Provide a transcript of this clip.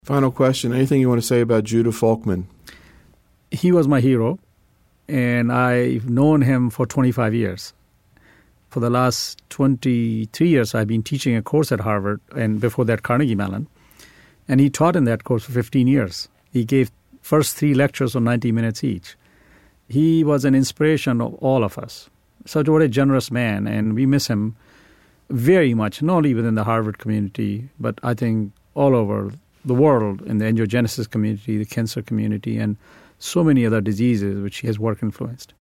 Final question. Anything you want to say about Judah Folkman? He was my hero, and I've known him for 25 years. For the last 23 years, I've been teaching a course at Harvard, and before that, Carnegie Mellon. And he taught in that course for 15 years. He gave first 3 lectures on 90 minutes each. He was an inspiration of all of us. Such what a generous man, and we miss him very much, not only within the Harvard community, but I think all over the world, in the angiogenesis community, the cancer community, and so many other diseases which his work influenced.